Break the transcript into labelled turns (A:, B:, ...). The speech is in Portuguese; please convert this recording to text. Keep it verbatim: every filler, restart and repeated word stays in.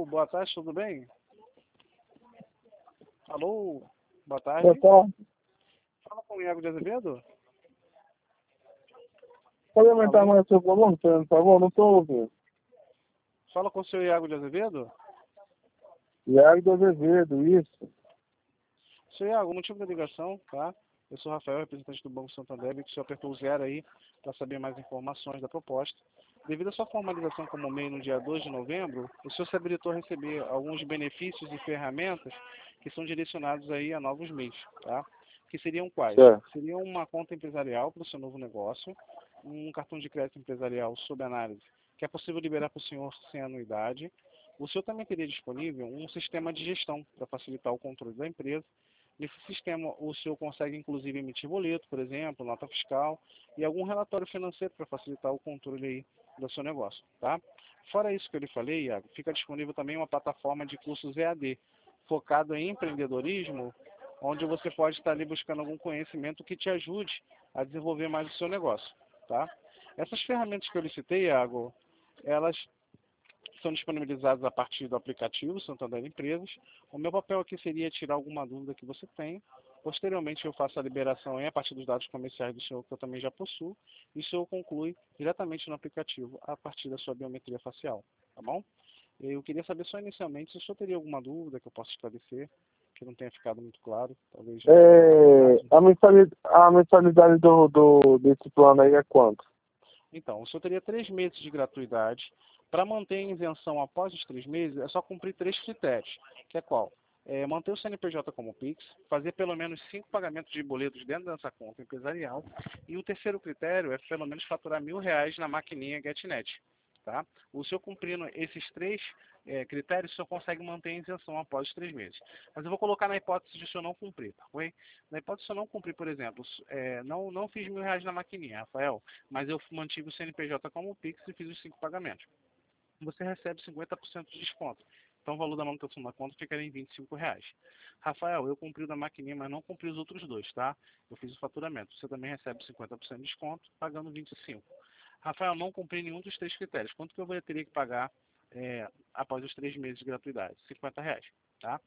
A: Alô, boa tarde, tudo bem? Alô, boa tarde.
B: Boa tarde.
A: Fala com o Iago de Azevedo?
B: Pode aumentar
A: Alô?
B: mais o seu volume, por favor? Não estou ouvindo.
A: Fala com o seu Iago de Azevedo?
B: Iago do Azevedo, isso.
A: Seu Iago, o motivo da ligação, tá? Eu sou o Rafael, representante do Banco Santander, e que o senhor apertou o zero aí para saber mais informações da proposta. Devido à sua formalização como M E I no dia dois de novembro, o senhor se habilitou a receber alguns benefícios e ferramentas que são direcionados aí a novos M E Is, tá? Que seriam quais?
B: Certo.
A: Seriam uma conta empresarial para o seu novo negócio, um cartão de crédito empresarial sob análise, que é possível liberar para o senhor sem anuidade. O senhor também teria disponível um sistema de gestão para facilitar o controle da empresa. Nesse sistema, o senhor consegue, inclusive, emitir boleto, por exemplo, nota fiscal e algum relatório financeiro para facilitar o controle aí do seu negócio, tá? Fora isso que eu lhe falei, Iago, fica disponível também uma plataforma de cursos E A D, focado em empreendedorismo, onde você pode estar ali buscando algum conhecimento que te ajude a desenvolver mais o seu negócio, tá? Essas ferramentas que eu lhe citei, Iago, elas são disponibilizados a partir do aplicativo Santander Empresas. O meu papel aqui seria tirar alguma dúvida que você tenha. Posteriormente, eu faço a liberação a partir dos dados comerciais do senhor, que eu também já possuo, e o senhor conclui diretamente no aplicativo a partir da sua biometria facial, tá bom? Eu queria saber só inicialmente se o senhor teria alguma dúvida que eu possa esclarecer, que não tenha ficado muito claro, talvez já
B: É, a mensalidade, a mensalidade do, do, desse plano aí é quanto?
A: Então, o senhor teria três meses de gratuidade. Para manter a isenção após os três meses, é só cumprir três critérios, que é qual? É manter o C N P J como Pix, fazer pelo menos cinco pagamentos de boletos dentro dessa conta empresarial, e o terceiro critério é pelo menos faturar mil reais na maquininha GetNet. Tá? O senhor cumprindo esses três é, critérios, o senhor consegue manter a isenção após os três meses. Mas eu vou colocar na hipótese de o senhor não cumprir, tá? Oi? Na hipótese de o senhor não cumprir, por exemplo, é, não, não fiz mil reais na maquininha, Rafael, mas eu mantive o C N P J como Pix e fiz os cinco pagamentos. Você recebe cinquenta por cento de desconto. Então o valor da manutenção da conta ficaria em vinte e cinco reais. Rafael, eu cumpri o da maquininha, mas não cumpri os outros dois, tá? Eu fiz o faturamento. Você também recebe cinquenta por cento de desconto, pagando vinte e cinco reais. Rafael, não cumpri nenhum dos três critérios. Quanto que eu teria que pagar é, após os três meses de gratuidade? cinquenta reais.